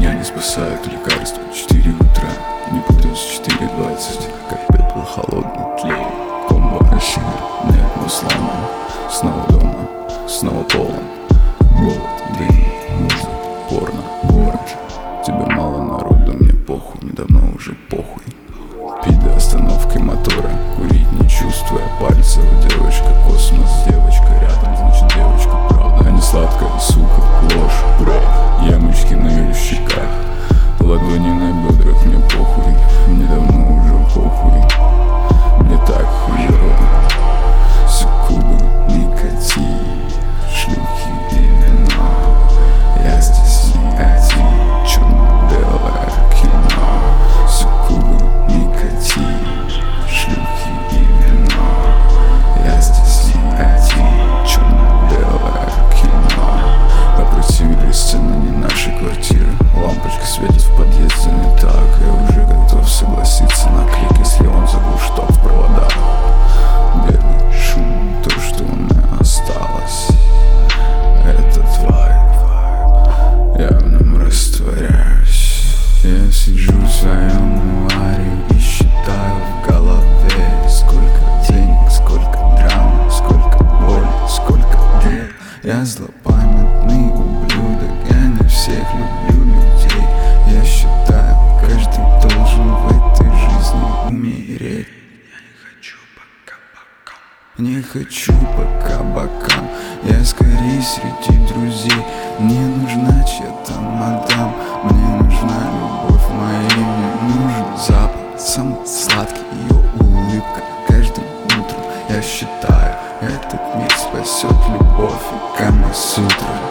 Меня не спасают лекарства. 4 утра, не плюс 4:20. Как пепел холодный тлеет, комбо России. Нет, мы сломан. Снова дома, снова полон. Голод, дым, музыка, порно, город. Тебе мало народу, мне похуй, недавно уже похуй. Пить до остановки мотора, курить не чувствуя пальцев. Девочка космос, девочка рядом, значит девочка правда. А не сладкая, сука, ложь, брейк, ямочки на ее щеках, ладони на бедрах, мне похуй, мне давно уже похуй. Мне так хуёво, суккубы, никотин, шлюхи и вино. Я здесь не один, черно-белое кино. Суккубы, никотин, шлюхи и вино. Я здесь не один, черно-белое кино. Попросили сцены не нашей квартиры. Лампочка светит в подъезде не так. Я уже готов согласиться на клик, если он заглушит в проводах. Белый шум, то, что у меня осталось, этот вайб, я в нем растворяюсь. Я сижу в своем уаре и считаю в голове, сколько денег, сколько драмы, сколько боли, сколько дел. Я злопамятный ублюдок, я не всех люблю людей. Я считаю, каждый должен в этой жизни умереть. Не хочу по кабакам, я скорее среди друзей. Мне нужна чья-то мадам, мне нужна любовь моей. Мне нужен запах, самый сладкий ее улыбка. Каждым утром я считаю, этот мир спасет любовь и Камасутра.